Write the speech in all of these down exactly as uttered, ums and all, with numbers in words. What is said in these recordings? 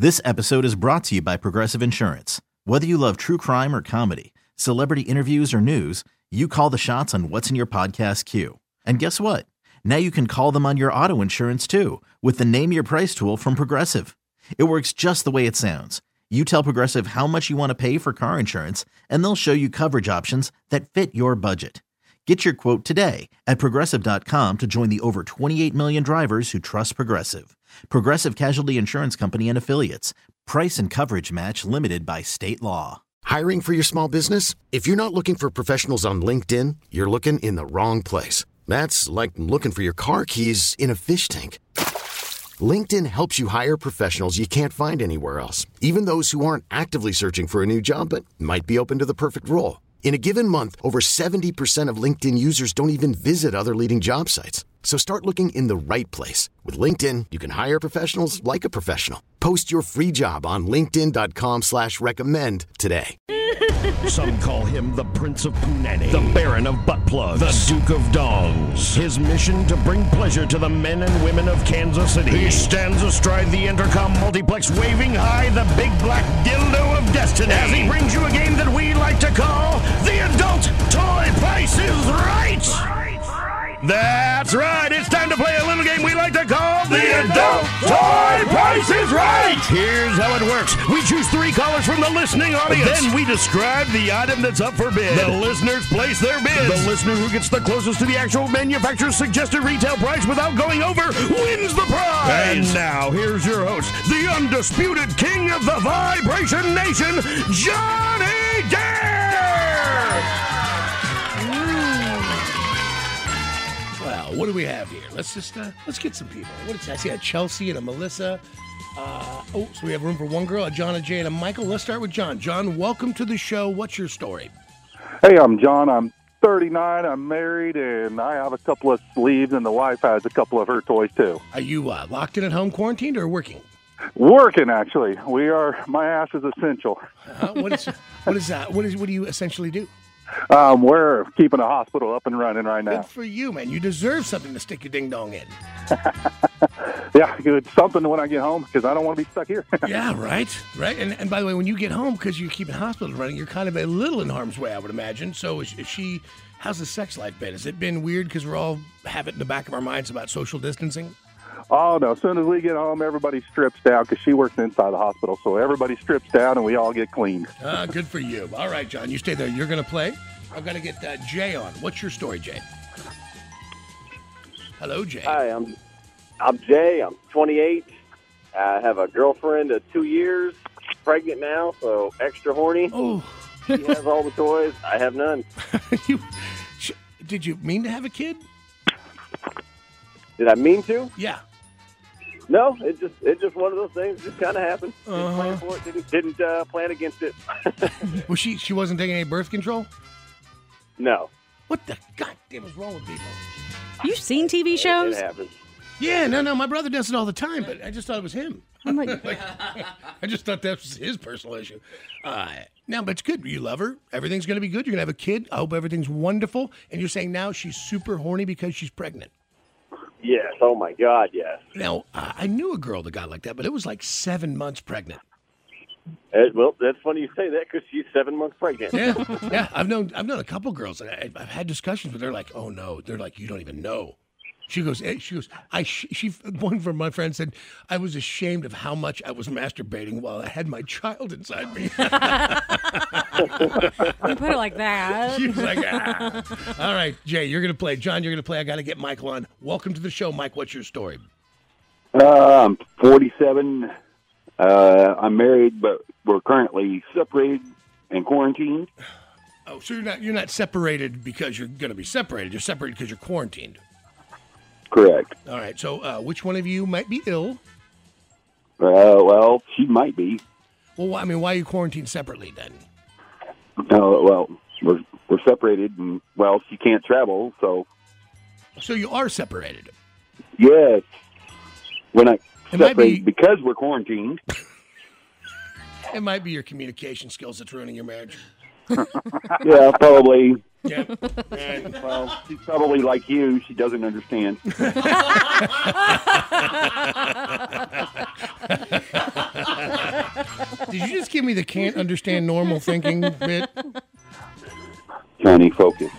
This episode is brought to you by Progressive Insurance. Whether you love true crime or comedy, celebrity interviews or news, you call the shots on what's in your podcast queue. And guess what? Now you can call them on your auto insurance too with the Name Your Price tool from Progressive. It works just the way it sounds. You tell Progressive how much you want to pay for car insurance, and they'll show you coverage options that fit your budget. Get your quote today at Progressive dot com to join the over twenty-eight million drivers who trust Progressive. Progressive Casualty Insurance Company and Affiliates. Price and coverage match limited by state law. Hiring for your small business? If you're not looking for professionals on LinkedIn, you're looking in the wrong place. That's like looking for your car keys in a fish tank. LinkedIn helps you hire professionals you can't find anywhere else, even those who aren't actively searching for a new job but might be open to the perfect role. In a given month, over seventy percent of LinkedIn users don't even visit other leading job sites. So start looking in the right place. With LinkedIn, you can hire professionals like a professional. Post your free job on linkedin dot com slash recommend today. Some call him the Prince of Punani, the Baron of Butt Plugs, the Duke of Dongs. His mission to bring pleasure to the men and women of Kansas City. He stands astride the Intercom multiplex, waving high the big black dildo of destiny. As he brings you a game that we like to call the Adult Toy Price is Right. That's right. It's time to play a little game we like to call the Adult Toy Price is Right. Here's how it works. We choose three callers from the listening audience. Then we describe the item that's up for bid. The listeners place their bids. The listener who gets the closest to the actual manufacturer's suggested retail price without going over wins the prize. And now, here's your host, the undisputed king of the Vibration Nation, Johnny Dare! Well, what do we have here? Let's just, uh, let's get some people. What is that? I see a Chelsea and a Melissa. Uh, oh, so we have room for one girl, a John, a Jay, and a Michael. Let's start with John. John, welcome to the show. What's your story? Hey, I'm John. I'm thirty-nine. I'm married, and I have a couple of sleeves, and the wife has a couple of her toys, too. Are you uh, locked in at home, quarantined, or working? Working, actually. We are. My ass is essential. Uh, what is what is that? What is what do you essentially do? Um, we're keeping a hospital up and running right now. Good for you, man. You deserve something to stick your ding dong in. Yeah, good. Something when I get home because I don't want to be stuck here. Yeah, right, right. And and by the way, when you get home, because you're keeping hospitals running, you're kind of a little in harm's way, I would imagine. So is, is she? How's the sex life been? Has it been weird because we're all have it in the back of our minds about social distancing? Oh, no. As soon as we get home, everybody strips down because she works inside the hospital. So everybody strips down and we all get cleaned. Ah, good for you. All right, John, you stay there. You're going to play. I've got to get uh, Jay on. What's your story, Jay? Hello, Jay. Hi, I'm I'm Jay. I'm twenty-eight. I have a girlfriend of two years. Pregnant now, so extra horny. Oh. She has all the toys. I have none. you, sh- did you mean to have a kid? Did I mean to? Yeah. No, it just it just one of those things. It just kind of happened. Didn't Uh-huh. plan for it. Didn't, didn't uh, plan against it. Well, she she wasn't taking any birth control? No. What the goddamn is wrong with people? You've seen T V It, shows? it happens. Yeah, no, no, my brother does it all the time, but I just thought it was him. I'm like, I just thought that was his personal issue. Uh, now, but it's good. You love her. Everything's going to be good. You're going to have a kid. I hope everything's wonderful. And you're saying now she's super horny because she's pregnant. Yes. Oh my God. Yes. Now, uh, I knew a girl that got like that, but it was like seven months pregnant. It, well, that's funny you say that because she's seven months pregnant. Yeah, yeah. I've known I've known a couple girls. And I, I've had discussions with. They're like, oh no. They're like, you don't even know. She goes. eh, She goes. I. She. One of my friends said I was ashamed of how much I was masturbating while I had my child inside me. you put it like that. She was like, ah. All right, Jay, you're gonna play. John, you're gonna play. I got to get Michael on. Welcome to the show, Mike. What's your story? Uh, I'm forty-seven. Uh, I'm married, but we're currently separated and quarantined. Oh, so you're not you're not separated because you're going to be separated. You're separated because you're quarantined. Correct. All right. So, uh, which one of you might be ill? Uh, well, she might be. Well, I mean, why are you quarantined separately then? Uh, well, we're we're separated, and well, she can't travel, so. So you are separated. Yes, we're not It might separated be- because we're quarantined. It might be your communication skills that's ruining your marriage. Yeah, probably. Yeah. And, Well, she's probably like you. She doesn't understand. Did you just give me the can't understand normal thinking bit? Johnny, focus.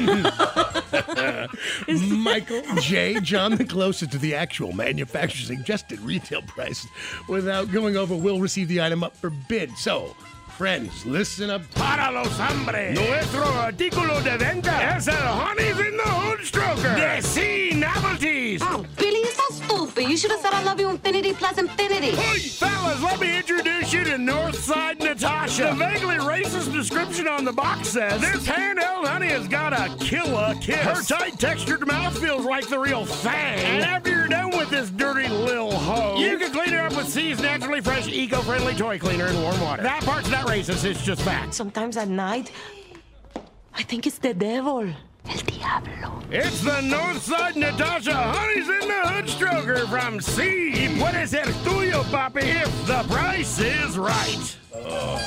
Michael J. John, the closest to the actual manufacturer's suggested retail price without going over will receive the item up for bid. So, friends, listen up. Para los hombres, nuestro artículo de venta es el Honey's in the Hood Stroker de C Novelties. Oh, Billy, you're so stupid. You should have said I love you infinity plus infinity. Hey, fellas, let me introduce you to Northside Natasha. The vaguely racist description on the box says, this handheld honey has got a killer kiss. Her tight textured mouth feels like the real thing. And after you're done with this dirty little hoe, you can clean her up with C's naturally fresh, eco-friendly toy cleaner in warm water. That part's not racist, it's just fact. Sometimes at night, I think it's the devil. El diablo. It's the Northside Natasha Honey's in the Hood Stroker from C. Y puede ser tuyo, papi, if the price is right. Oh.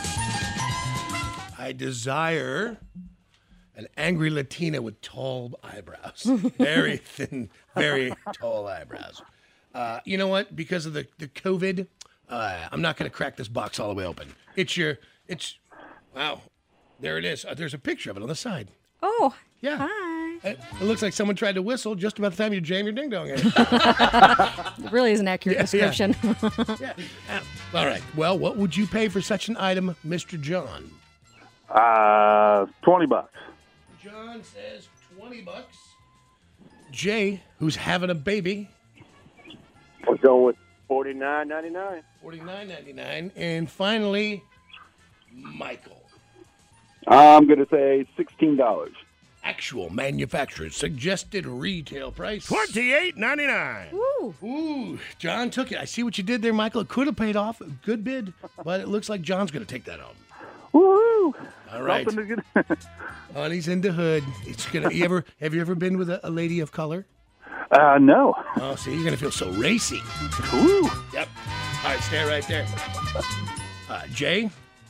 I desire an angry Latina with tall eyebrows. Very thin, very tall eyebrows. Uh, you know what? Because of the, the COVID, uh, I'm not going to crack this box all the way open. It's your, it's, wow. There it is. Uh, there's a picture of it on the side. Oh, yeah. Hi. It, it looks like someone tried to whistle just about the time you jam your ding dong in. It really is an accurate Yeah, description. Yeah. Uh, all right. Well, what would you pay for such an item, Mister John? Uh, twenty bucks. John says twenty bucks. Jay, who's having a baby, We're going with forty-nine ninety-nine. forty-nine ninety-nine. And finally, Michael. I'm going to say sixteen dollars. Actual manufacturer's suggested retail price. twenty-eight ninety-nine. Ooh. Ooh, John took it. I see what you did there, Michael. It could have paid off. Good bid, but it looks like John's going to take that home. Woo! All right. Something to get- Honey's in the hood. It's gonna. You ever have you ever been with a, a lady of color? uh, no. Oh, see, you're gonna feel so racy. Woo! Yep. All right, stay right there. Uh, Jay.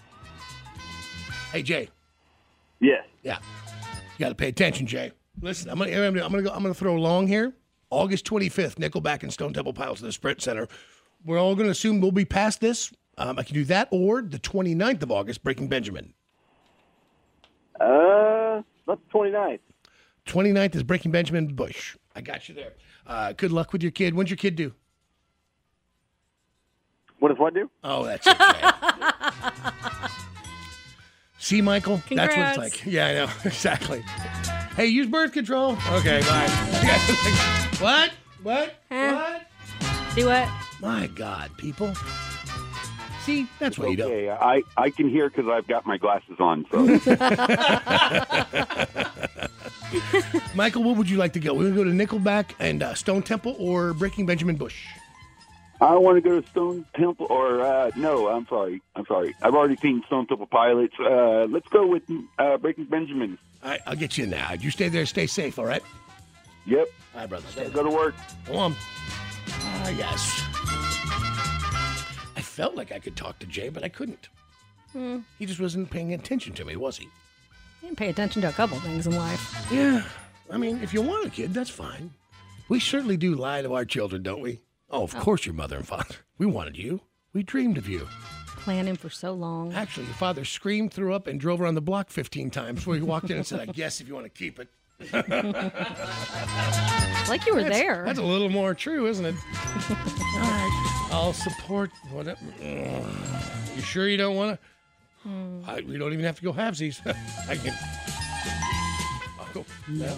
Hey, Jay. Yes. Yeah. You got to pay attention, Jay. Listen, I'm gonna, I'm gonna go. I'm gonna throw along here. August twenty-fifth, Nickelback and Stone Temple Pilots at the Sprint Center. We're all gonna assume we'll be past this. Um, I can do that, or the twenty-ninth of August, Breaking Benjamin. Uh, not the twenty-ninth. twenty-ninth is Breaking Benjamin Bush. I got you there. Uh, good luck with your kid. When's your kid due? What does what do? Oh, that's okay. See, Michael? Congrats. That's what it's like. Yeah, I know. Exactly. Hey, use birth control. Okay, bye. What? What? Huh? What? Do what? My God, people. See, that's what you do. Okay, I, I can hear because I've got my glasses on. So Michael, what would you like to go? We're going to go to Nickelback and uh, Stone Temple or Breaking Benjamin Bush? I want to go to Stone Temple, or uh, no, I'm sorry, I'm sorry. I've already seen Stone Temple Pilots. Uh, let's go with uh, Breaking Benjamin. All right, I'll get you now. You stay there, stay safe, all right? Yep. All right, brother. Stay Go to work. Go on. Ah, yes. I felt like I could talk to Jay, but I couldn't. Hmm. He just wasn't paying attention to me, was he? You can pay attention to a couple things in life. Yeah. I mean, if you want a kid, that's fine. We certainly do lie to our children, don't we? Oh, of course, your mother and father. We wanted you. We dreamed of you. Planning for so long. Actually, your father screamed, threw up, and drove around the block fifteen times before he walked in and said, I guess if you want to keep it. Like you were That's- there. That's a little more true, isn't it? All right. I'll support whatever. You sure you don't want to? Hmm. I, we don't even have to go halvesies. I can. I'll go. No.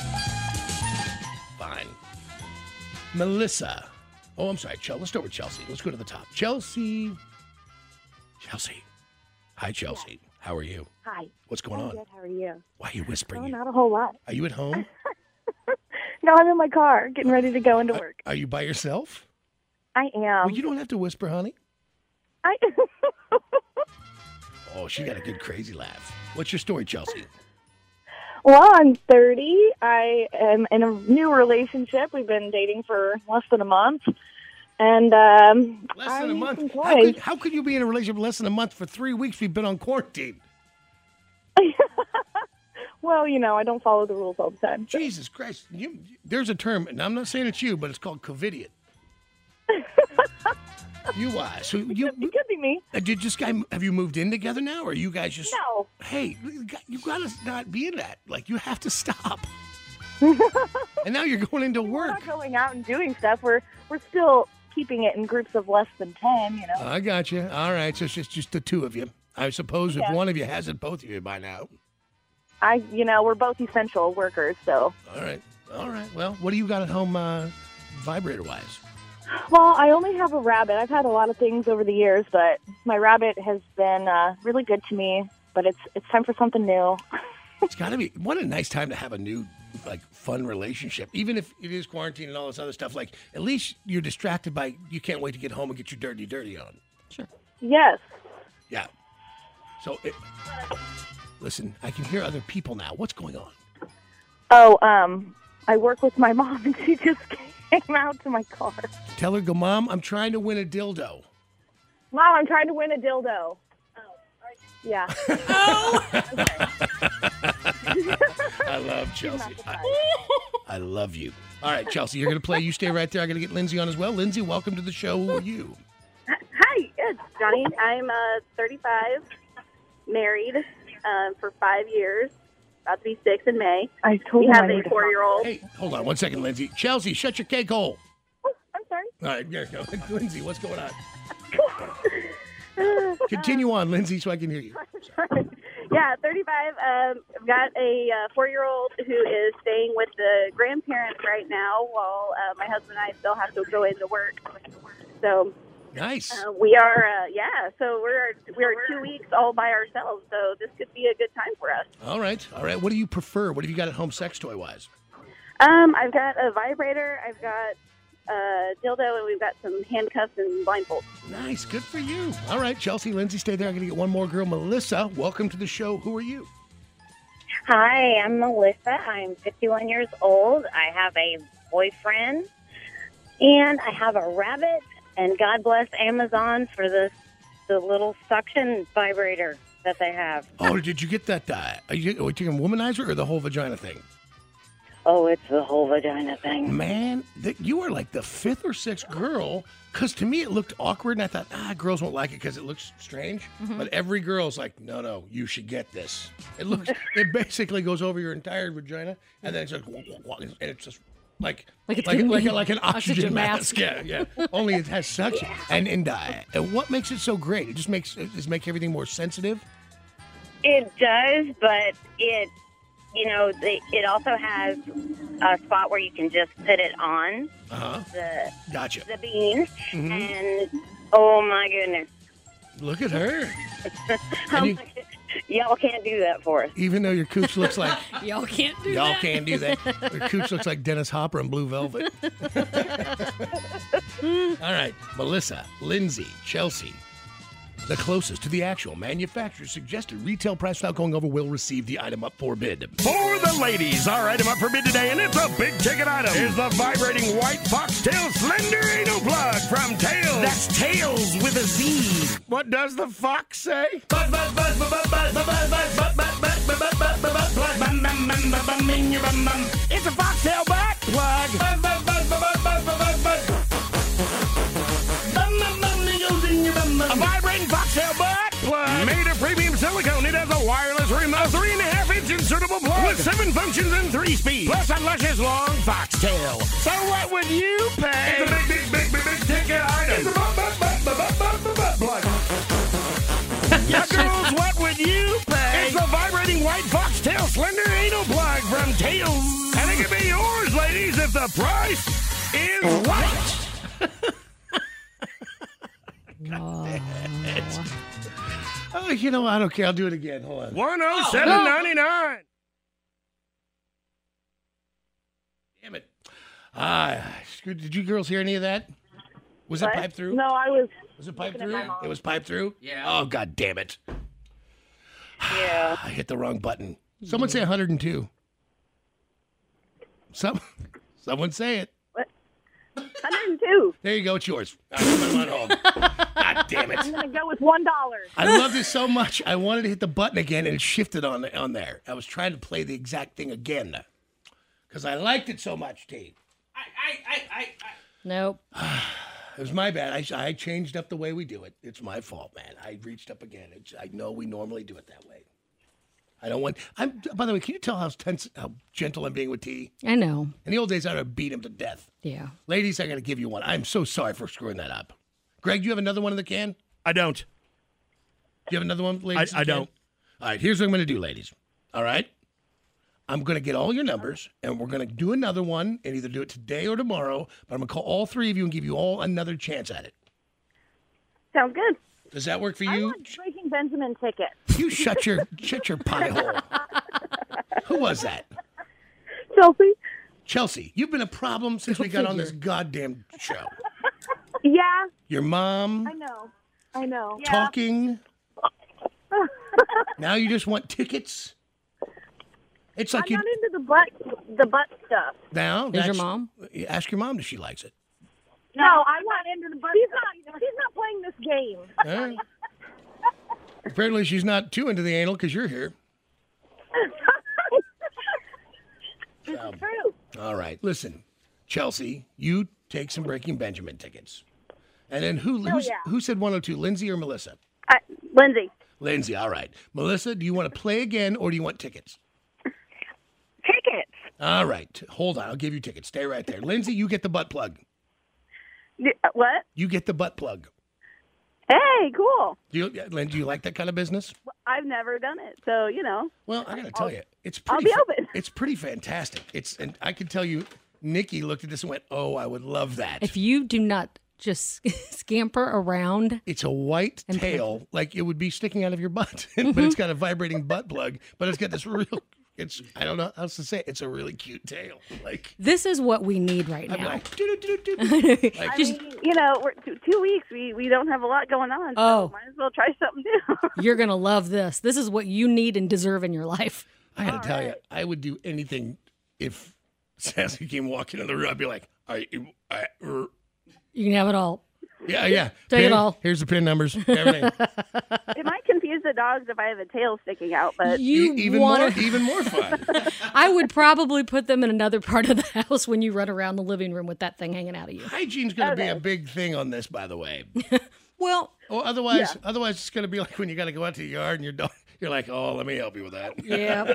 Fine. Melissa. Oh, I'm sorry. Chelsea. Let's start with Chelsea. Let's go to the top. Chelsea. Chelsea. Hi, Chelsea. How are you? Hi. What's going I'm on? Good. How are you? Why are you whispering? Oh, You- not a whole lot. Are you at home? No, I'm in my car, getting ready to go into work. Are you by yourself? I am. Well, you don't have to whisper, honey. I. Oh, she got a good crazy laugh. What's your story, Chelsea? Well, I'm thirty. I am in a new relationship. We've been dating for less than a month, and um, Less I than a need month? some How toys. could, how could you be in a relationship less than a month? For three weeks, we've been on quarantine. Well, you know, I don't follow the rules all the time. so. Jesus Christ. You, there's a term, and I'm not saying it's you, but it's called covidiot. You uh, so you It could be me. uh, did this guy? Have you moved in together now, or are you guys just? No. Hey, you got- you gotta not be in that. Like you have to stop. And now you're going into We're work. not going out and doing stuff. We're we're still keeping it in groups of less than ten. You know. I got you. All right, so it's just just the two of you. I suppose if Yeah. one of you has it, both of you by now. I, you know, we're both essential workers, so. All right, all right. Well, what do you got at home, uh, vibrator wise? Well, I only have a rabbit. I've had a lot of things over the years, but my rabbit has been uh, really good to me. But it's it's time for something new. It's got to be. What a nice time to have a new, like, fun relationship. Even if it is quarantine and all this other stuff, like, at least you're distracted by, you can't wait to get home and get your dirty, dirty on. Sure. Yes. Yeah. So, it, listen, I can hear other people now. What's going on? Oh, um, I work with my mom, and she just came out to my car. Tell her, go, Mom, I'm trying to win a dildo. Mom, I'm trying to win a dildo. Yeah. I love Chelsea. I, I love you. All right, Chelsea, you're going to play. You stay right there. I'm going to get Lindsay on as well. Lindsay, welcome to the show. Who are you? Hi, it's Johnny. I'm uh, thirty-five, married um, for five years, about to be six in May. I told We him have I a need to four-year-old. Hey, hold on one second, Lindsay. Chelsea, shut your cake hole. I'm sorry. All right, there you go. Lindsay, what's going on? Continue on, Lindsay, so I can hear you. Yeah, thirty-five. Um, I've got a uh, four-year-old who is staying with the grandparents right now while uh, my husband and I still have to go into work. So Nice. uh, we are, uh, yeah, so we're we're two weeks all by ourselves, so this could be a good time for us. All right, all right. What do you prefer? What have you got at home sex toy-wise? Um, I've got a vibrator, I've got a dildo, and we've got some handcuffs and blindfolds. Nice, good for you. All right, Chelsea, Lindsay, stay there. I'm going to get one more girl. Melissa, welcome to the show. Who are you? Hi, I'm Melissa. I'm fifty-one years old. I have a boyfriend, and I have a rabbit, and God bless Amazon for the, the little suction vibrator that they have. Oh, did you get that? Uh, are you, are you taking womanizer or the whole vagina thing? Oh, it's the whole vagina thing. Man, that you are like the fifth or sixth girl, because to me it looked awkward, and I thought, ah, girls won't like it because it looks strange. Mhm. But every girl's like, no, no, you should get this. It looks, it basically goes over your entire vagina, and then it's like, and it's just like, Like it's like, gonna like, be like an oxygen, oxygen mask. mask. Yeah, yeah. Only it has suction. And and, uh, and what makes it so great? It just makes it just make everything more sensitive. It does, but it, you know, the, it also has a spot where you can just put it on Uh huh. the Gotcha. the beans, Mhm. and oh my goodness, Look at her. How And you- much- y'all can't do that for us. Even though your cooch looks like Y'all can't do y'all that. can't do that. Your cooch looks like Dennis Hopper in Blue Velvet. All right, Melissa, Lindsay, Chelsea. The closest to the actual manufacturer's suggested retail price without going over will receive the item up for bid. For the ladies, our item up for bid today, and it's a big ticket item, is the vibrating white foxtail slender anal plug from Tails. That's Tails with a Z. What does the fox say? It's a foxtail butt plug. A vibrating foxtail butt plug. Made of premium silicone. It has a wireless remote, a three and a half inch insertable plug with seven functions and three speeds. Plus a luscious long foxtail. So what would you pay? It's a big, big, big, big, big ticket item. It's a butt, butt, butt, butt, butt, butt, butt, butt plug. Yeah, girls, what would you pay? It's the vibrating white foxtail slender anal plug from Tails. And it can be yours, ladies, if the price is right. Oh, you know, I don't care. I'll do it again. Hold on. one oh seven ninety-nine. Damn it. Ah, did you girls hear any of that? Was What? it piped through? No, I was. Was it piped looking at through? my mom. It was piped through? Yeah. Oh, God damn it. Yeah. I hit the wrong button. Someone say one hundred two. Some, someone say it. one hundred two. There you go. It's yours. All right, I'm on home. God damn it. I'm gonna go with one dollar. I loved it so much. I wanted to hit the button again, and it shifted on on there. I was trying to play the exact thing again because I liked it so much, T. Nope. It was my bad. I, I changed up the way we do it. It's my fault, man. I reached up again. It's, I know we normally do it that way. I don't want. I'm. By the way, can you tell how tense, how gentle I'm being with T? I know. In the old days, I'd have beat him to death. Yeah. Ladies, I got to give you one. I'm so sorry for screwing that up. Greg, do you have another one in the can? I don't. Do you have another one, ladies? I, I don't. All right, here's what I'm going to do, ladies. All right? I'm going to get all your numbers, and we're going to do another one, and either do it today or tomorrow, but I'm going to call all three of you and give you all another chance at it. Sounds good. Does that work for I you? want Breaking Benjamin tickets. You shut your shut your pie hole. Who was that? Chelsea. Chelsea, you've been a problem since we got on this goddamn show. Yeah. Your mom I know. I know. talking. Now you just want tickets. It's like I'm you. not into the butt, the butt stuff. Now, Is your that's- mom? Ask your mom if she likes it. No, I'm not into the butt. He's not. He's not playing this game. All right. Apparently, she's not too into the anal because you're here. It's Um, true. All right, listen, Chelsea, you take some Breaking Benjamin tickets, and then who Oh, who's, yeah. who said one oh two, Lindsay or Melissa? Uh, Lindsay. Lindsay. All right, Melissa, do you want to play again or do you want tickets? Tickets. All right, hold on, I'll give you tickets. Stay right there, Lindsay. You get the butt plug. What? You get the butt plug. Hey, cool. Do you, Lynn, do you like that kind of business? I've never done it, so you know. Well, I got to tell you, it's I'll pretty. be open. It's pretty fantastic. It's and I can tell you, Nikki looked at this and went, "Oh, I would love that." If you do not just scamper around, It's a white And tail, like it would be sticking out of your butt, but Mm-hmm. it's got a vibrating butt plug. But it's got this real. It's I don't know how else to say it. It's a really cute tail. Like this is what we need right I'm now. like, doo-doo-doo-doo-doo. Like, I mean, you know, we're two, two weeks. We we don't have a lot going on. Oh. So might as well try something new. You're going to love this. This is what you need and deserve in your life. I got to tell you, I would do anything if Sassy came walking in the room. I'd be like, I, I, er, You can have it all. yeah, yeah. Take it Pin, all. Here's the pin numbers. Everything. It might confuse the dogs if I have a tail sticking out, but You E- even wanna- more, even more fun. I would probably put them in another part of the house when you run around the living room with that thing hanging out of you. Hygiene's going to be a big thing on this, by the way. Well, Well, otherwise, otherwise it's going to be like when you got to go out to the yard and your dog. You're like, oh, let me help you with that. yeah.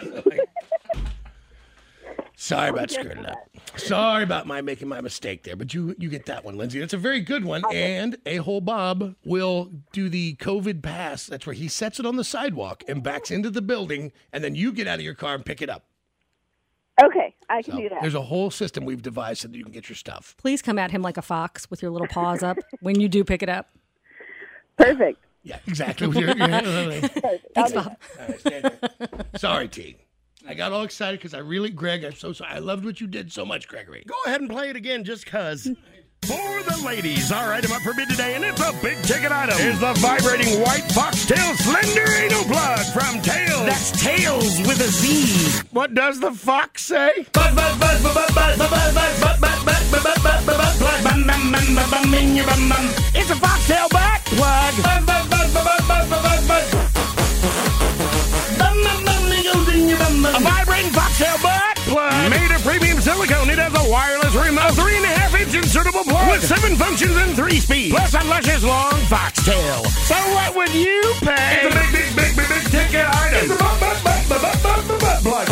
Sorry about screwing it up. Sorry about my making my mistake there, but you you get that one, Lindsay. That's a very good one. And A-Hole Bob will do the COVID pass. That's where he sets it on the sidewalk and backs into the building, and then you get out of your car and pick it up. okay, I can So do that. there's a whole system we've devised so that you can get your stuff. Please come at him like a fox with your little paws up when you do pick it up. Perfect. Yeah, exactly. With your- your- Thanks, Bob. All right, stand there. Sorry, T. I got all excited because I really, Greg, I'm so sorry. I loved what you did so much, Gregory. Go ahead and play it again just because. For the ladies, our item up for bid today, and it's a big ticket item, is the vibrating white foxtail slender anal plug from Tails. That's Tails with a Z. What does the fox say? Bud, bud, bud, bud, bud, bud, bud, bud, bud, bud, bud, bud, bud, bud, bud, bud, plug. Bum, bum, bum, bum, bum, in your bum, bum. It's a foxtail butt plug. Bud, bud, bud, bud, bud, bud, bud, bud, bud. Bum, bum, bum, it goes in your bum, bum. A vibrating foxtail butt plug. Made of premium silicone, it has a wireless remote, three and a half inch insertable plug with seven functions and three speeds, plus a luscious long foxtail. So what would you pay? It's a big, big, big, big, big ticket item. It's a butt, butt, butt, butt, butt, butt, butt, butt plug.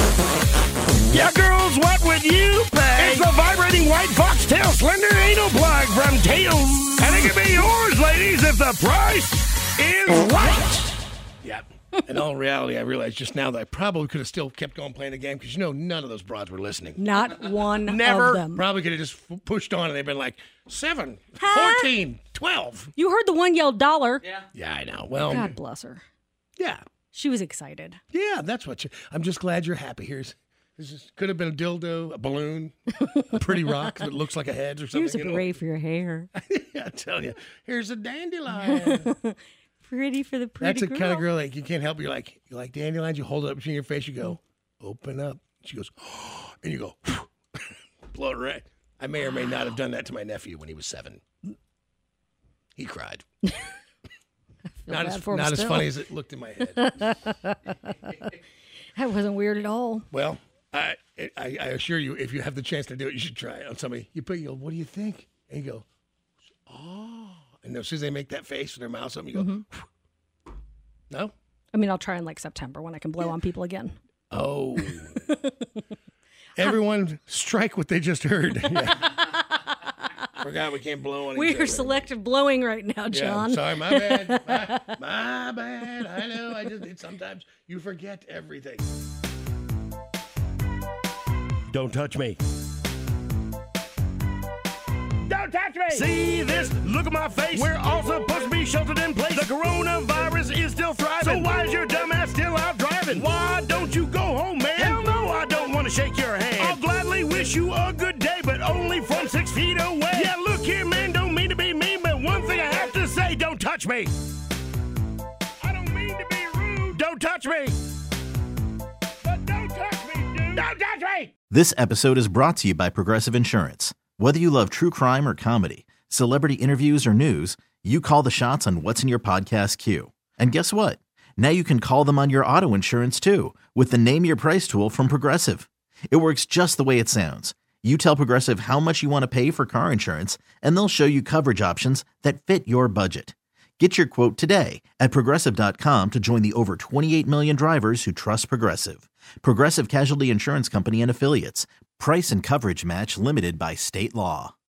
Yeah, girls, what would you pay? It's the vibrating white foxtail slender anal plug from Tails. And it can be yours, ladies, if the price is right. Yeah. In all reality, I realized just now that I probably could have still kept going playing the game because, you know, none of those broads were listening. Not one Never. of them. Probably could have just f- pushed on and they've been like, seven, Huh? fourteen, twelve. You heard the one yell dollar. Yeah. Yeah, I know. Well, God bless her. yeah. She was excited. Yeah, that's what you, I'm just glad you're happy. Here's, this is, could have been a dildo, a balloon, a pretty rock that looks like a head or something. Here's a you know? beret for your hair. I tell you, here's a dandelion. Pretty for the pretty That's the girl. kind of girl like you can't help. You're like, you like dandelions. You hold it up between your face. You go, open up. She goes, oh, and you go, blow it right. I may or may not have done that to my nephew when he was seven. He cried. Not bad as for him not as still. funny as it looked in my head. That wasn't weird at all. Well, I, I I assure you, if you have the chance to do it, you should try it on somebody. You put, you go, what do you think? And you go, Oh. And as soon as they make that face with their mouth open, you go, Mm-hmm. no? I mean, I'll try in like September when I can blow yeah. on people again. Oh. Everyone strike what they just heard. Yeah. Forgot we can't blow on each We other. are selective blowing right now, John. Yeah, sorry, my bad. My, my bad. I know. I just it, sometimes you forget everything. Don't touch me. Don't touch me! See this? Look at my face. We're all supposed to be sheltered in place. The coronavirus is still thriving. So why is your dumb ass still out driving? Why don't you go home, man? Hell no, I don't want to shake your hand. I'll gladly wish you a good day, but only from six feet away. Yeah, look here, man, don't mean to be mean, but one thing I have to say, don't touch me. I don't mean to be rude. Don't touch me. But don't touch me, dude. Don't touch me! This episode is brought to you by Progressive Insurance. Whether you love true crime or comedy, celebrity interviews or news, you call the shots on what's in your podcast queue. And guess what? Now you can call them on your auto insurance too with the Name Your Price tool from Progressive. It works just the way it sounds. You tell Progressive how much you want to pay for car insurance, and they'll show you coverage options that fit your budget. Get your quote today at Progressive dot com to join the over twenty-eight million drivers who trust Progressive. Progressive Casualty Insurance Company and Affiliates. Price and coverage match limited by state law.